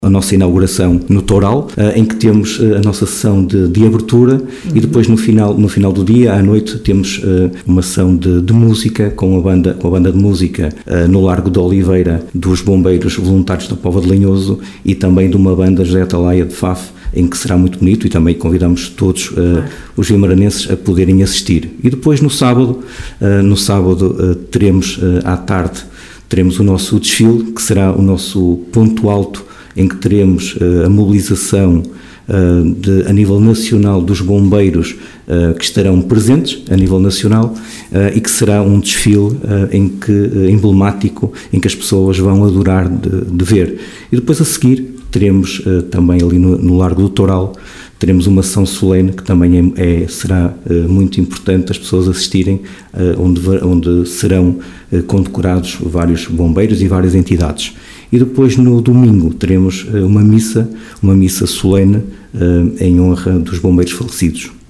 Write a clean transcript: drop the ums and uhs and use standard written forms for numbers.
a nossa inauguração no Toural, em que temos a nossa sessão de abertura e depois no final do dia, à noite, temos uma sessão de música com a banda de música no Largo da Oliveira dos Bombeiros Voluntários da Póvoa de Lanhoso e também de uma banda José Atalaia de Faf, em que será muito bonito e também convidamos todos os vimaranenses a poderem assistir. E depois no sábado teremos à tarde, teremos o nosso desfile, que será o nosso ponto alto, em que teremos a mobilização a nível nacional dos bombeiros que estarão presentes a nível nacional e que será um desfile emblemático, em que as pessoas vão adorar de ver. E depois a seguir teremos também ali no Largo do Toural, teremos uma sessão solene que também será muito importante as pessoas assistirem, onde serão condecorados vários bombeiros e várias entidades. E depois no domingo teremos uma missa solene em honra dos bombeiros falecidos.